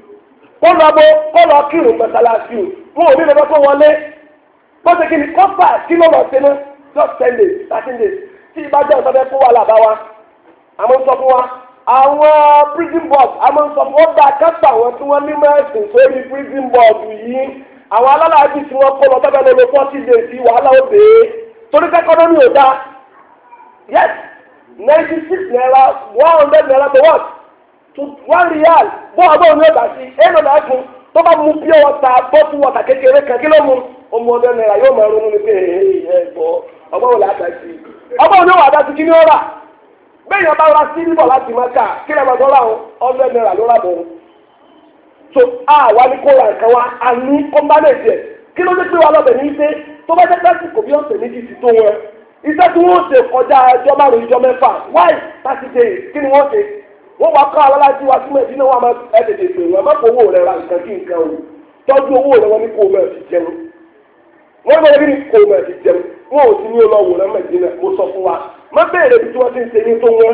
kó lọ kírun mọ́sálásí wọn ò ní lọ́dọ́ tó wọlé bó ṣe kí ni kọ́pà kí ló lọ sí ní just 10 days 13 days tí ìbá jẹ́ ìsọdẹ́ fún wa làbá wa àmọ́ sọ fún wa àwọn prison board àmọ́ sọ fún ọgbà akẹ́kọ̀ọ́ àwọn tí wọ́n ní mẹ́sìn sórí prison board yìí àwọn alálàájì tí wọ́n kó lọ bẹ́ẹ̀ lọ́lọ́ 40 days sí wàhálà ó dé torí kẹ́kọ̀ọ́ ní òdá yes 96 naira 100 naira to what to 1 real bó ọgbọ́n ní ọgbà sí ẹ̀rọ náà fún tó bá mú pure water bottle water kékeré kan kí ló mú ọmọ ọdẹ náírà yóò máa ronú ní pé ẹ̀gbọ́ ọgbọ́n wọlé àdásí ọgbọ́n ní òwò àdásí kí ni ó rà bẹ́ẹ̀ yẹn bá ra sí níbọ̀ láti máa kà kí lè máa tọ́ ra ọdẹ náírà ló rà bọ̀ so àwa ní kó ra nǹkan wa a ní kọ́mbánẹ̀tì ẹ̀ kí ló dé pé wa lọ́bẹ̀ ní pé tó bá jẹ́ pẹ́sì kò bí ọ̀sẹ̀ méjì ti tó wọn iṣẹ́ tí wọ́n ṣe kọjá ẹjọ́ márùn-ún ìjọ mẹ́fà wáì láti ṣe kí ni wọ́n ṣe wọ́n wá kọ́ aláàjì wa sí mẹ́tí náà wọ́n máa ẹ̀ẹ́dẹ̀dẹ̀ pè wọ́n má kó owó rẹ̀ ra nǹkan kí nǹkan o tọ́jú owó rẹ̀ wọ́n ní kó o mẹ́ẹ̀ fi jẹun wọ́n bẹ̀rẹ̀ bí ní kó o mẹ́ẹ̀ fi jẹun wọ́n ò sí ní olówó rẹ̀ mẹ́tí náà mo sọ fún wa má bẹ̀rẹ̀ bí tí wọ́n ti ń ṣe ní tó wọ́n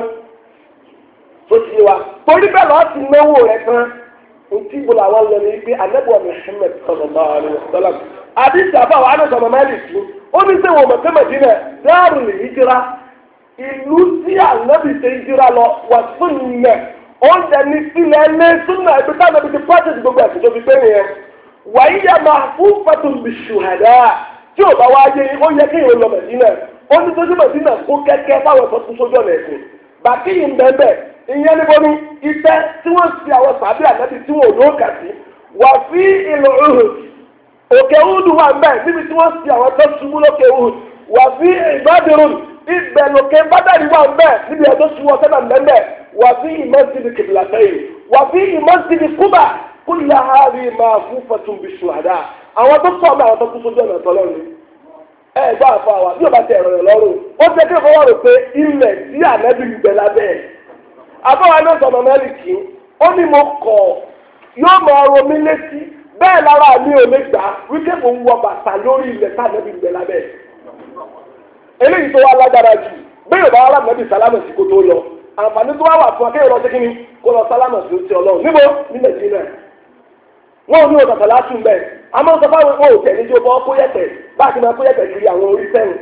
tó ti wa torí bẹ́ẹ̀ lọ́ọ́ ti náwó rẹ̀ tán ntí bolo àwọn lọ ní pé anabuwa Muhammad sallallahu alaihi wasallam àdìsí àbáwọ̀ anásọ̀mọ̀ Málíkì ó ní sẹ́wọ̀n mọ̀tẹ́ Mẹ́dínà dáàrú lè hijira ìlú tí ànábì ṣe hijira lọ wà súnnà oúnjẹ ní sílẹ̀ ẹlẹ́ súnnà ẹgbẹ́ táwọn ẹbí ti pàṣẹ gbogbo ẹ̀sìn tó fi gbé nìyẹn wàyí yẹ máa fún fatun bí ṣùhàdá tí ò bá wáyé ó yẹ kéèyàn lọ Mẹ́dínà ó ní sójú Mẹ́dínà kó kẹ́kẹ́ fáwọn ẹ̀fọ́ tó sójú ọ̀nà ẹ̀sìn bàkíyìn bẹ́ẹ̀ ìyẹn níbo ni iṣẹ́ tí wọ́n ti àwọn sàbí ànábì tí wọ́n ló kà sí wà fí ìlú Uhud òkè Uhud wà ń bẹ̀ níbi tí wọ́n ti àwọn tó ṣubú lókè Uhud wà fí ìbádìrún ibẹ̀ lókè bádàrí wà ń bẹ̀ níbi ẹ̀dọ́ ṣubú ọ̀sẹ̀ náà lẹ́mẹ̀ wà fí ìmọ̀sídìí kìbìlàtẹ́yìn wà fí ìmọ̀sídìí Kúbà kúlẹ̀ hàrí máa fún fẹ̀tún bí ṣùhàdá àwọn tó sọ àwọn tó kú sójú ọ̀nà tọ́lọ́ ni ẹ gbọ́ àfọ àwa bí o bá ti ẹ̀rọ yẹn lọ́rùn ó ti ẹ̀kẹ́ fọwọ́ rò pé ilẹ̀ tí ànábì ń bẹ lábẹ́ ẹ̀ àbáwá náà sọ̀rọ̀ Málíkì ó ní mo kọ̀ yóò máa ro mí létí bẹ́ẹ̀ lára mi ò lè gbà wípé mo ń wọ bàtà lórí ilẹ̀ tí ànábì ń bẹ lábẹ́ ẹ̀ eléyìí tó wá lágbára jù bẹ́ẹ̀ yóò bá wà lábẹ́ sálámà sí kó tó lọ àǹfààní tó wá wà fún akéwì lọ sí kíni kó lọ sálámà sí ti Ọlọ́run níbo ní Nàìjíríà wọn ò ní òtàtà látún bẹ́ẹ̀ àmọ́ sọ fáwọn ò tẹ̀ níjó bọ́ kó yẹ̀tẹ̀ bá a ti máa kó yẹ̀tẹ̀ kiri àwọn orí sẹ́yìn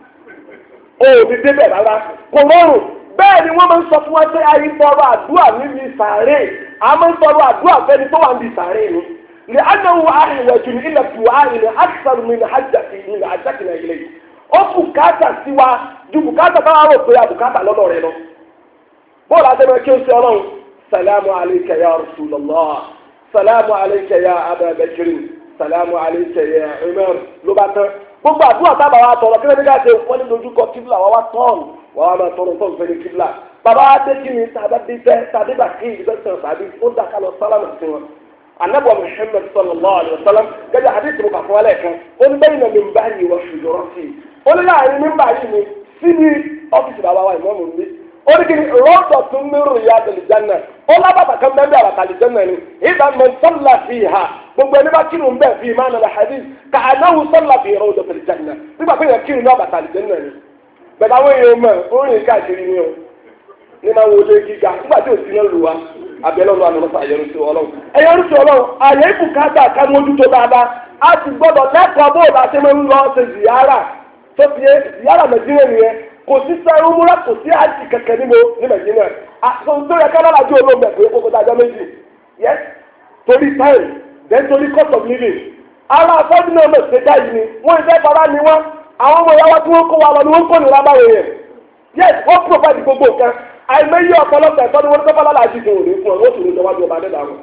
òbí débẹ̀ rárá kò rọrùn bẹ́ẹ̀ ni wọ́n máa ń sọ fún wa pé ayé tọrọ àdúrà níbi sàárè àmọ́ ń tọrọ àdúrà fẹ́ni tó wà níbi sàárè ni lè anáwó àìwẹ̀jù ní ilẹ̀ tù áyìn ní àtìsàrù mi ní hajjati ní àjàkì náà ilé yìí ó bùkátà sí wa ju bùkátà bá wà rò pé àbùkátà lọ́dọ̀ rẹ lọ bóòlù àtẹnudẹ kí o ṣe Ọlọ́run salamu alayka ya Rasulullah salamu alayka ya Aba Bakr salamu alayka ya Umar ló bá tán gbogbo àdúrà tábà wa tọrọ kí ló ní ká ṣe wọ́n ní lójúkọ kíbla wọ́n wá tọ́ọ̀nù wọ́n wá máa tọrọ tọ́ọ̀nù fẹ́ẹ́ ní kíbla bàbá adé kí ni tàbí bá kí ìgbésẹ̀ tàbí ó dà ká lọ sálámù sí wọn. anabu Muhammad sallallahu alayhi wa sallam gẹ́gẹ́ hadith mo kà fún alẹ́ kan ó ní bẹ́yìn náà mi bá yìí wọ́n ṣùgbọ́n sí i ó ní láàrin mi bá yìí mi síbi ọ́fíìsì bàbá wa ìmọ̀ mi ní ó ní kí ni rọ́ọ̀dọ̀ tún ní riyadil janna ó lábàbà kan bẹ́ẹ̀ bí àbàtà àlìjẹ́nà ni ìdá mọ̀ sọ́lá fi hà gbogbo ẹni bá kírun bẹ́ẹ̀ fi máa nàlẹ́ hadith kà ánáwó sọ́lá fi rọ́ọ̀dọ̀ janna nígbà pé yẹn kírun ní àbàtà àlìjẹ́nà ni bẹ̀rẹ̀ àwọn èèyàn mọ̀ ó rìn káàkiri ni o ní máa wo lé gíga nígbà tí ò sí náà lù wá abẹ́lẹ́ ọlọ́run àná lọ́sọ̀ àyẹ̀rù sí Ọlọ́run ẹ̀yẹ̀rù sí Ọlọ́run àyẹ̀ ìbùkátà ká mójútó dáadáa a ti gbọ́dọ̀ lẹ́kọ̀ọ́ bó la ṣe máa ń lọ ṣe ziyara tó fi ziyara Nàìjíríà nìyẹn kò sí sẹ́rù múra kò sí àjì kẹ̀kẹ́ níbo ní Nàìjíríà àtúntò yẹ ká lára ju olóògbé pé kókó dájọ́ méjì yes torí time then torí cost of living ara afọ́jú náà mọ̀ ṣe dáyìí ni wọ́n ìfẹ́ fara ni wọ́n àwọn ọmọ ìyá wa tí wọ́n kó wa lọ ni wọ́n kó nira báwo yẹn yes wọ́n provide gbogbo nǹkan àìmọye ọ̀pọ̀lọpọ̀ ẹ̀tọ́ ni wọ́n tó fọlá láti dùn òní fún ọ wọ́n sì ní ìjọba ọba adé dàrú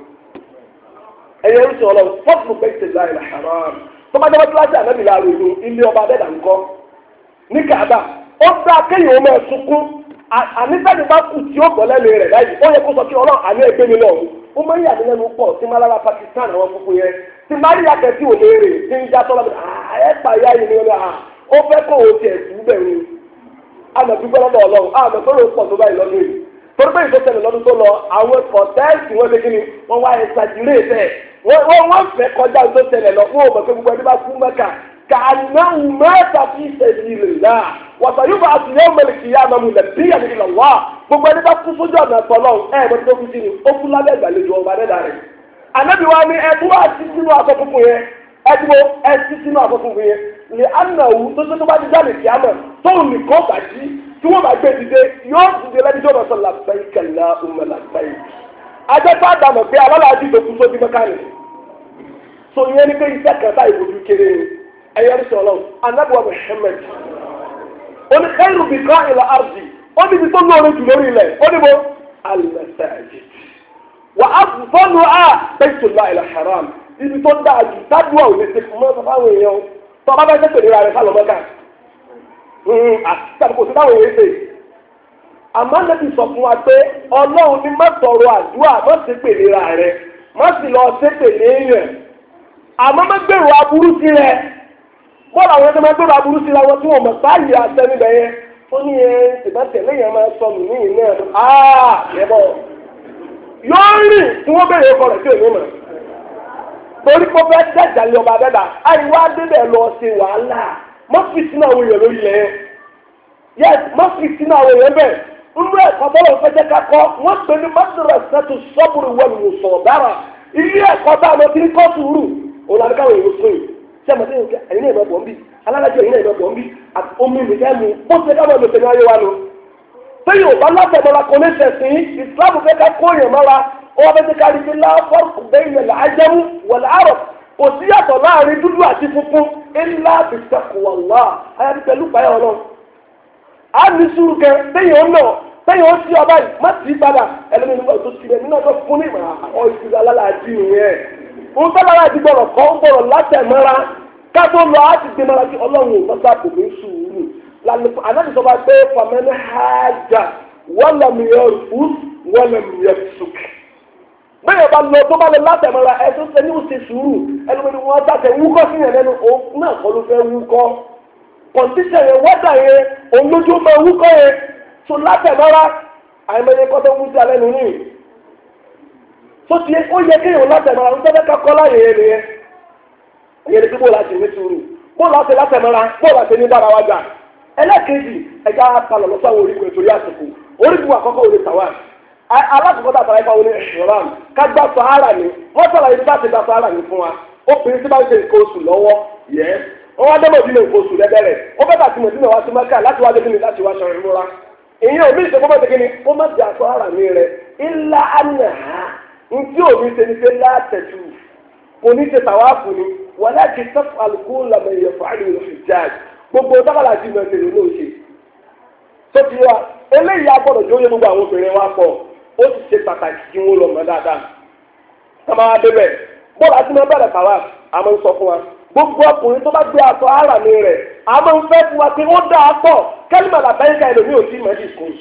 ẹ̀yẹ ń sọ ọlọ́run fọ́ọ̀mù bẹ́ẹ̀ láì haram tó bá jẹ́wọ́ kíláàsì ànábì láàrú ìlú ilé ọba adé dàrú kọ́ ní Kaaba ó dá kéèyàn ọmọ ẹ̀sùnkún ànísàdì bá kù tí ó gbọ́ lẹ́nu rẹ̀ láyìí ó yẹ kó sọ kí ọlọ́run àní ẹgbẹ́ mi náà ó máa ń yà mí lẹ́nu pọ̀ tí máa lára Pakistan àwọn fúnfún yẹn tí máa rí yàtọ̀ tí ò léèrè tí ń já tọ́lá ẹ̀ẹ́pà yá yìí ni ó fẹ́ kó o tiẹ̀ tù bẹ̀rù àmọ̀dúgbọ́ lọ́dọ̀ Ọlọ́run àmọ̀tọ́rọ̀ pọ̀ tó báyìí lọ́dún yìí torí pé ìtọ́sẹ̀lẹ̀ lọ́dún tó lọ àwọn kọ̀tẹ́ẹ̀sì wọn lékiri wọn wá ẹ̀sàdìrẹ́ ìfẹ́ wọ́n fẹ́ kọjá ìtọ́sẹ̀lẹ̀ lọ fún òmò pé gbogbo ẹni bá fún Mẹ́kà kànáwó mẹ́ta fi sabilillah wàtà yóò bá a tún yẹ ọmọlẹ̀ kìí àmọ́ mu lẹ̀ bí yàrá ìlà wá gbogbo ẹni bá kún sójú ọ̀nà tọ́lọ́ ẹ̀ mọ̀ tó kú sí ni ó kú lábẹ́ ìgbàlejò ọba dẹ́dà rẹ̀ ànábì wa ni ẹ̀dùn wá sí sínú aṣọ funfun yẹn ẹ̀dùn ẹ̀ sí sínú aṣọ funfun yẹn lè ànáwó tó bá ti jáde kìí àmọ́ tóun nìkan bàjí tí wọ́n bá gbé dìde yóò dìde lẹ́ni tó lọ sọ labbaik Allahumma labbaik. ajẹ́pá dànù pé alálàájì tó kú sóbi mẹ́kánì. so ìyẹn ni pé iṣẹ́ kẹta ìbòjú kéré ẹ̀yẹ́ ní sọ̀rọ̀ anábùwà Muhammad oní khairu biqa'il ardi ó níbi tó lóore jù lórí ilẹ̀ ó níbo al-masajid wa afdaluha baytullahil haram ibi tó dáa jù tádùá ò lè ṣe fún mọ́ fáwọn èèyàn tó bá fẹ́ ṣe pèlè rẹ̀ sálọ mọ́ká àti kò sí táwọn èèyàn ṣe àmọ́ lẹ́bi sọ fún wa pé ọlọ́run ní má tọrọ àdúrà má ṣe pèlè rẹ̀ má sì lọ ṣe pèlè yẹn àmọ́ má gbèrò aburú sí rẹ̀ bọ́ọ̀lù àwọn ẹgbẹ́ máa gbèrò aburú sí ra wọn tí wọ́n mọ̀ báyìí àṣẹ níbẹ̀ yẹn ó ní ẹ ìbátẹ̀lẹ́ yẹn máa sọ mí ní ìná yẹ́bọ̀ yóò rìn tí wọ́n bèrè ọkọ rẹ̀ sí òní mọ̀ torí kó fẹ́ dẹ̀jà lé ọba dẹ́dà àìwá débẹ̀ lọ ṣe wàhálà má fi sínú àwọn èèyàn lórí ilẹ̀ yẹn má fi sínú àwọn èèyàn bẹ́ẹ̀ nínú ẹ̀kọ́ bọ́lọ̀ fẹ́jẹ́ kakọ́ wọ́n pè ní madrasatu sabr wal musabara ilé ẹ̀kọ́ tá a lọ sí ní kọ́ sùúrù òun àti káwọn èèyàn sóyè ṣé àmọ́ sẹ́yìn ẹ̀yin náà ìbọn bí alálàjọ ẹ̀yin náà ìbọn bí omi nìkẹ́ mu bó ṣe ká máa lò tẹ̀lé ayé wa lò sẹ́yìn ò bá látẹ̀mọ́ra kò ní ṣẹ̀sìn Islam fẹ́ ká kó yẹn mọ́ra ó wá bẹ́ẹ̀ ká rí pé láfọ́ọ̀kù bẹ́ẹ̀ yẹn làájẹ́mú wọ̀lá àrọ̀ kò sí yàtọ̀ láàrin dúdú àti funfun ńlá bìtẹ̀kùwàlá ayábi pẹ̀lú pààyà ọlọ́run á ní sùúrù kẹ sẹ́yìn ó nà sẹ́yìn ó sí ọba yìí má tì í padà ẹlẹ́mi nígbà tó ti rẹ̀ nínú ọjọ́ fún ní ìmọ̀ ọ̀ ìṣúra alálàájì nìyẹn ń tọ́lára àti gbọ́dọ̀ kọ́ ń gbọ́dọ̀ látẹ̀mọ́ra ká tó lọ á ti gbé mọ́ra sí ọlọ́run ò bá kò ní sùúrù lálẹ́ ànábìsọ̀ba pé fàmẹ́lẹ́ hájà wọ́n lọ́mú yẹ fún wọ́n lọ́mú yẹ sùk bẹ́ẹ̀ bá lọ tó bá lọ látẹ̀mọ́ra ẹ tó ṣe ní oṣù sùúrù ẹnu ni wọ́n tàtẹ̀ wúkọ́ sí yẹn lẹ́nu òun náà kọ́ ló fẹ́ wúkọ́ kọ̀ǹtíṣẹ̀ yẹn wọ́dà yẹn òun lójú máa wúkọ́ yẹn tó látẹ̀mọ́ra àìmọye kọ́ tó wú sí alẹ́ nínú yìí tó ti ó yẹ kéèyàn látẹ̀mọ́ra ń tẹ́lẹ̀ kakọ́ láyé yẹn nìyẹn ìyẹn ni bóòlù àti ní sùúrù bóòlù àti látẹ̀mọ́ra bóòlù àti ní bára wájà ẹlẹ́kejì ẹja palọ̀ lọ́sọ̀ àwọn orígun ètò yà sọ̀kù orígun àkọ́kọ́ òde tàwa alákòókò tàbí àyíká òní ìṣòram kágbá sahara ni wọ́n sọ̀rọ̀ ibi bá ti gba sahara ni fún wa obìnrin tí bá ń ṣe nǹkan oṣù lọ́wọ́ yẹ wọ́n wá dẹ́mọ̀ ìdílé nǹkan oṣù lẹ́bẹ̀rẹ̀ ó bẹ́ẹ̀ tàbí mọ̀tí náà wá sí mẹ́kà láti wá dé kíni láti wá sọ̀rọ̀ ìmúra èyí ò bí ìṣèkọ́ bẹ́ẹ̀ kíni ó má jà sahara mi rẹ̀ ńlá àná ntí òní ṣe ni ṣe látẹ̀jú kò ní ṣe tàwáàfù ni wọ́n láti tẹ́fù àlùkò làmẹ̀yẹ̀ fàálù ìjáàjì gbogbo tábàlà ti mọ̀ tèlè ló ṣe tó ti wá eléyìí agbọ́dọ̀ jó yé gbogbo àwọn obìnrin wa pọ̀ ó sì ṣe pàtàkì kí wọ́n lọ mọ̀ dáadáa kàmá débẹ̀ bọ́ọ̀lù àti mọ̀ bẹ̀rẹ̀ kàwá àmọ́ ń sọ fún wa gbogbo ọkùnrin tó bá gbé aṣọ ara mi rẹ̀ àmọ́ ń fẹ́ fún wa pé ó dáa pọ̀ kẹ́lìmọ̀ làbẹ́yìká ẹlòmíì ò sí mẹ́jì skul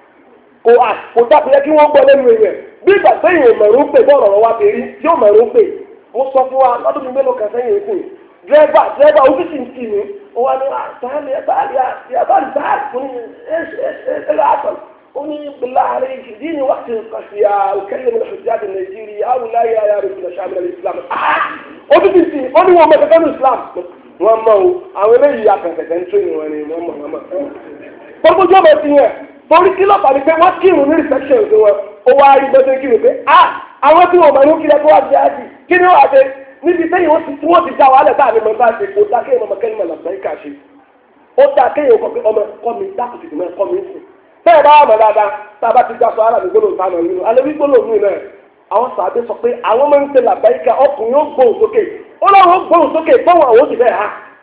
kò dábìyẹ kí wọ́n gbọ́ lẹ́nu rẹ̀ bí ìgbà sẹ́yìn mẹ̀rún pè bọ́ọ̀rọ̀ wa fi rí yóò mẹ̀rún pè mo sọ fún wa lọ́dún mi mélòó kan sẹ́yìn ìsìn dírẹ́bà ojú sì ń tì mí wọ́n ní àtàlẹ́ àtàlẹ́ fún ẹ̀ṣẹ̀ àtọ̀ ó ní bílá àárẹ̀ ìdí ni wàá ti kàṣíyà òkèlè mi lọ́sọ̀tì àti nàìjíríà àwùláyé ayára ìfìlẹ̀ sàmìlẹ̀ islam ojú sì tì ó ní wọn mọ̀ kẹ́kẹ́ ní islam wọn mọ̀ o àwọn eléyìí akẹ́kẹ́ ń tó ìwọ̀n ni wọ́n mọ̀ gbogbo ojú ọmọ ti yẹn torí kí lọ́pàá ni pé wọ́n kírun ní reception sí wọn ó wá rí bẹ́sẹ̀ kírun pé àwọn tí wọ́n mọ̀ ní kílẹ̀ tó wá di ájì kí ni wọ́n àti níbi sẹ́yìn wọ́n ti já wàhálà táà ní mọ̀ bá ṣe kó dá kéèyàn ọmọ kẹ́lí mọ̀ làbẹ́ ìkà ṣe ó dá kéèyàn kọ́ pé ọmọ kọ́ mi dákùtì tó máa kọ́ mi sùn bẹ́ẹ̀ bá wà mọ̀ dáadáa tá a bá ti já sọ ara mi gbọ́dọ̀ sáà nà nínú alẹ́ wí gbọ́dọ̀ nínú náà àwọn sàbẹ̀ sọ pé àwọn máa ń ṣe làbẹ́ ìkà ọkùnrin ó gbóhùn sókè ó láwọn gbóhùn sókè gbóhùn àwọn òsì bẹ́ẹ̀ ha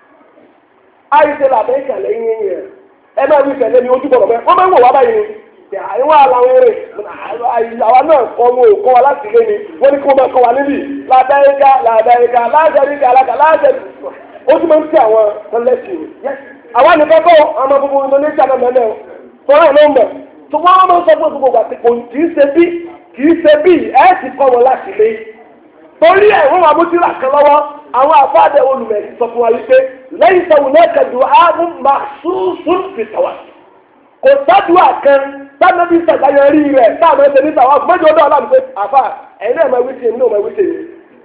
àìṣe làbẹ́ ìkà lẹ́yìn yẹn ẹ máa wí fẹ̀lẹ́ ní ojú bọ̀rọ̀ mẹ́ wọ́n máa ń wò wá báyìí ni àìwá àlàwọn eré àwa náà kọ́ wọn ò kọ́ wa láti lé ni wọ́n ní kí wọ́n máa kọ́ wa níbí làdáyéká láàjẹríkà láàjẹrí ó tún máa ń tẹ àwọn tọ́lẹ́sì ni àwa nìkan kọ́ àwọn gbogbo Indonesia náà mẹ́lẹ̀ fọ́nrán náà mọ̀ tó wọ́n máa ń sọ fún gbogbo àtìkò kì í ṣe bí ẹ̀ ti kọ́ wọn láti lé torí ẹ̀ wọ́n wà mútìrà kan lọ́wọ́ àwọn àfáàdẹ olùmẹ̀sì sọ fún wa wípé lẹ́yìn sọ̀wọ́n náà kẹ̀dù áàbùn màṣúṣùn fìtàwà kò sádùá kan sábẹ́bí sàgáyọrí rẹ̀ táàmù ẹsẹ̀ níta wà fún mẹ́jọ ọdún aláàbò pé àfà ẹ̀yin náà máa wí sí èmi náà máa wí sí èmi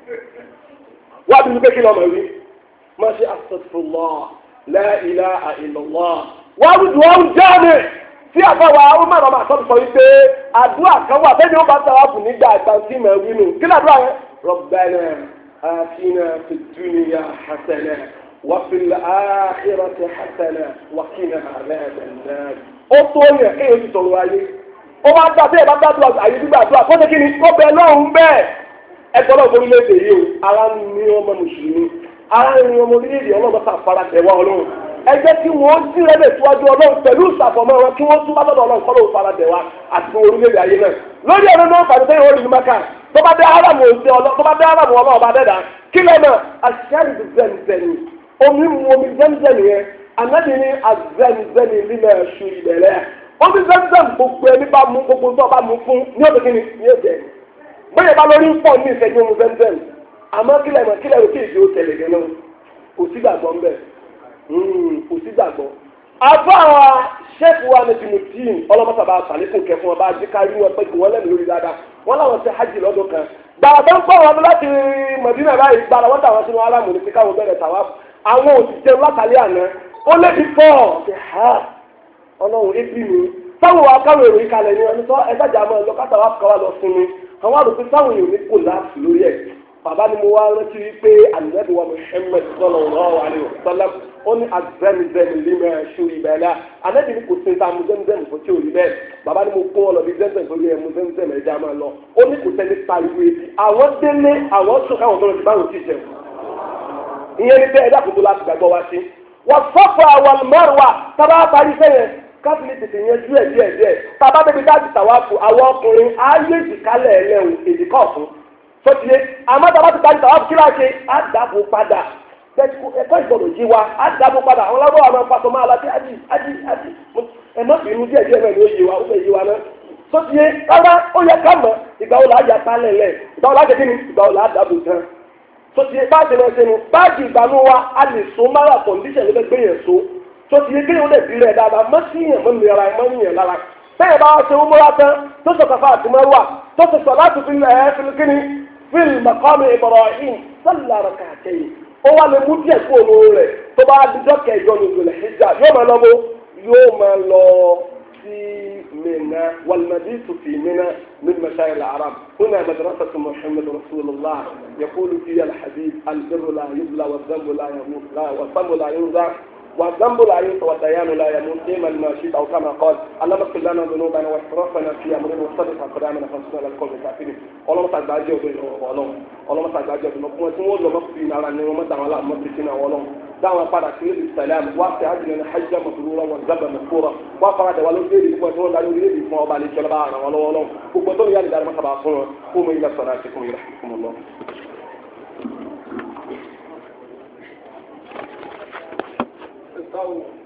wá bí wípé kí ni ọmọ wí má ṣe astaghfirullah la ilaha illallah wá wí dùn ọ́n jáde tí àfà wa ó má rọ̀ máa sọ wípé àdúrà kan wà bẹ́ẹ̀ ni ó bá tàwa fún nígbà àgbà tí mà wí nù kí làdúrà yẹn Rabbana atina fid dunya hasana wa fil akhirati hasana wa qina adhaban nar ó tó yẹn kéèyàn ti sọ̀rọ̀ ayé ó máa ń dá bí ẹ bá dá dùn àyè gbígbàdúrà kó ṣe kí ni kó bẹ lọ́hùn bẹ́ẹ̀ ẹgbẹ́ náà orílẹ̀-èdè yìí o ara ń ní ọmọ mùsùlùmí ara ń ní ọmọ orílẹ̀-èdè ọlọ́run bá fara tẹ̀wá ọlọ́run ẹ jẹ́ kí wọ́n sílẹ̀ lè síwájú ọlọ́run pẹ̀lú ìsàfọ̀mọ́ wọn kí wọ́n tún bá tọ̀dọ̀ ọlọ́run kọ́lọ́ fara tẹ̀wá àti orílẹ̀-èdè ayé náà lórí ẹ̀rọ náà fàdé sẹ́yìn orí maka tó bá dé árámù ọlọ́run bá dẹ́dà kí lọ́nà àṣẹ́rì zẹ́nzẹ́ni omi mu omi zẹ́nzẹ́ni yẹn anábì ní azẹ́nzẹ́ni lílẹ̀ ẹ̀ṣù ìbẹ̀rẹ̀ omi zẹ́nzẹ́ni gbogbo ẹni bá mú gbogbo tó bá mú fún ní òkè kí ni ní èjẹ bóyá bá lórí ń pọ̀ ní ìfẹ́jú omi zẹ́nzẹ́ni àmọ́ kílẹ̀ rò kí ìdí ó tẹ̀lé gẹ́ náà kò sí gbàgbọ́ ńbẹ̀ kò sí gbàgbọ́. àbá ṣẹ́ẹ̀fù wa ní tìmùtìm ọlọ́mọsàbà àtàlékùn kẹfún ọba àdìkárí wọn pé kí wọ́n lẹ́nu lórí dáadáa wọ́n láwọn ṣe hajj lọ́dún kan gbàgbọ́ ń pọ̀ wọn láti Mẹdínà báyìí gbàgbọ́ wọn tàwọn sínú aráàmù ní kíkàwọn bẹ̀rẹ̀ tàwa àwọn òṣìṣẹ́ látàlẹ́ àná ó lé ní fọ́ ṣe ha ọlọ́run ébi mi táwọn wa káwọn èrò ìkàlẹ̀ ni ọdún tó ẹgbẹ́jà máa lọ káta wa kọ́ wa lọ fún mi àwọn àròpé táwọn èèyàn ní kò láàfù lórí ẹ̀ bàbá ni mo wá rántí wípé àlùmẹ́bí wa Muhammad sallallahu alaihi wasallam ó ní azẹ́mizẹ́mi límẹ̀ ṣúrí bẹ́ẹ̀lá àlẹ́bí ni kò sí ta mu zẹ́mizẹ́mi fún tí ò rí bẹ́ẹ̀ bàbá ni mo kó wọn lọ bí zẹ́mizẹ́mi tó yẹ mu zẹ́mizẹ́mi ẹja máa lọ ó ní kò sẹ́ni pariwo etí àwọn délé àwọn sùn káwọn tó lọ sí báwọn ti jẹ ìyẹn ní bẹ́ẹ̀ ẹ̀dá kòtò láti gbàgbọ́ wá sí wọ́n sọ́fọ̀ àwọn mẹ́rùwà tábà parí sẹ́yìn káfíńtì tètè yẹn díẹ̀ tábà bẹ́ẹ̀ dájú tàwáfù àwọn ọkùnrin ayé ìdíkálẹ̀ ẹlẹ́hùn èdìkọ́ ọ̀fun sọ́tìyẹ àmọ́ tábà ti dájú tàwáfù kí láṣẹ á dàbò padà ẹ̀kọ́ ìgbọ̀dọ̀ yé wa á dàbò padà àwọn ọlọ́wọ́ àwọn pàtó máa la sí ájì ẹ̀mọ́ bínú díẹ̀ náà ni ó yé wa ó fẹ́ yé wa náà sọ́tìyẹ rárá ó yẹ ká mọ̀ ìgbà wo làá yà pálẹ̀ lẹ̀ ìgbà wo làá jẹ́ kí ni ìgbà wo làá dàbò tán sọ́tìyẹ báàgì náà ṣe ni báàgì ìgbàanú wa a lè so mára kọ̀ǹdíṣẹ̀ ló fẹ́ gbé yẹn so sọ́tìyẹ kí ni ó lè bí rẹ̀ dáadáa mọ́ sí yẹn mọ́ nira ẹ̀ mọ́ yẹn lára bẹ́ẹ̀ bá ṣe ń múra tán tó sọ kàfà àti mẹ́rùwà tó sọ sọ láti fi ẹ̀ fi kíni fíìl maqam Ibrahim salla rak'atayn ó wà lè mú díẹ̀ kú òun rẹ̀ tó bá dijọ́ kẹjọ ní Dhul Hijjah yóò máa lọ sí منى والمبيت في منى من مشاعر العرب هنا مدرسة محمد رسول الله يقول فيها الحديث البر لا يبلى والذنب لا يموت والذنب لا ينزع والذنب لا ينسى والديان لا يموت ايمن ما شئت او كما قال اللهم اغفر لنا ذنوبنا واسرافنا في امرنا وصدق اقدامنا فانصرنا على القوم الكافرين اللهم تجاوز اللهم تجاوز نقوم نقول لما في نار نعمه تعالى ما بتنا ولهم دعوة بعد كل السلام وقت عجلنا حجة مسرورة والذنب مغفورة وقرأ دولة غير يكون دولة غير يكون بالي كلام ولو وقتهم يعني دار ما تبعثون قوموا إلى صلاتكم يرحمكم الله.